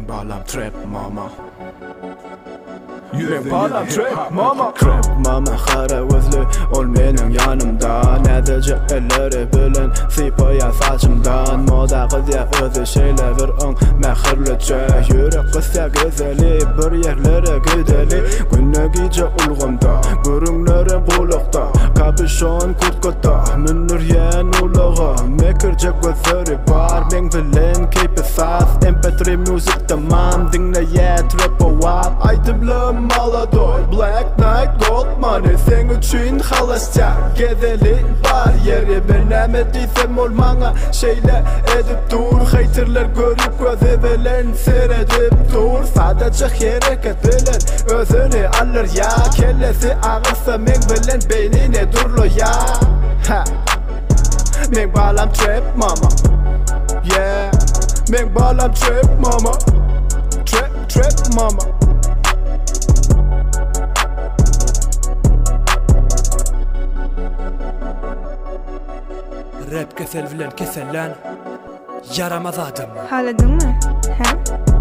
Men bağlam trap mama. Men bağlam trap mama. Trap mama xara gözlü ol menin yanımda. Nädece elleri bilen sipaya saçımdan. Moda qızya özü şeyler bir mehirlice. Yürek qısya güzeli bir yerlere gideli. Günne gece ulğumda görünlerim bulukta. Kapüşon kurtkota minur yen ulağa. Mekirce gözleri var men bilen keypi saz. MP3 music tamam dinle ye trap var. Aytımlım Maladoy Black Knight Gold Money sen üçün halasca gezeli var yeri ben emediysem olmana şeyle edip dur haterler görüp gözevelen seyredip dur sadece hareket bilen özünü alır ya kellesi ağırsa men bilen beynine durlo ya ha men bağlam trap mama yeah men bağlam trap mama trap mama. Rap kesel bilen kesellen yaramaz adım. Haladın mı? He?